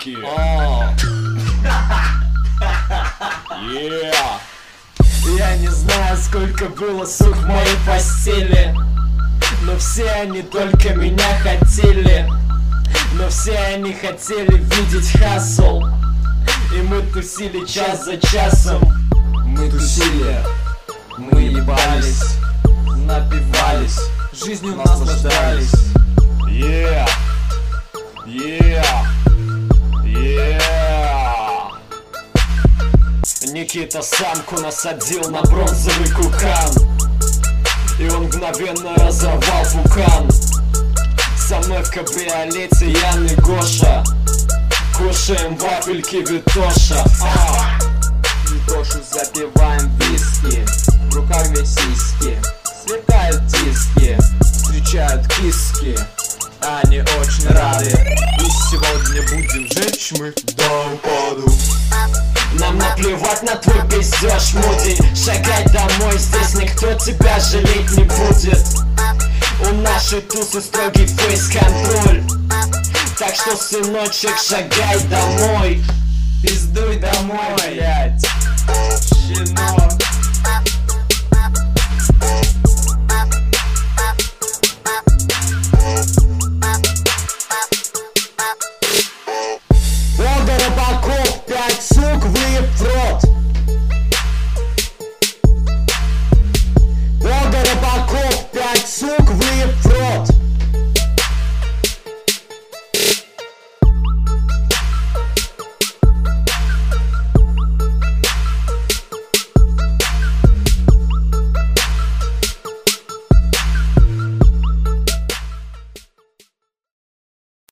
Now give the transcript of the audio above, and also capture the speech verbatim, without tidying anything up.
вафельки. Yeah. Я не знаю, сколько было сук в моей постели, но все они только меня хотели. Но все они хотели видеть хасл, и мы тусили час за часом. Мы тусили, мы ебались, напивались, жизнью наслаждались. Yeah. Yeah. Yeah. Никита самку насадил на бронзовый кукан, и он мгновенно разорвал пукан. Со мной в кабриолете Ян и Гоша, кушаем вафельки Витоша. а. Витошу запиваем виски, в руках две сиськи, сверкают диски, встречают киски, они очень рады. И сегодня будем жечь мы до упаду. Нам наплевать на твой пиздеж, Муди. Шагай домой, здесь никто тебя жалеть не будет. У нашей тусы строгий фейс-контроль, так что, сыночек, шагай домой. Пиздуй домой, блядь, щенок.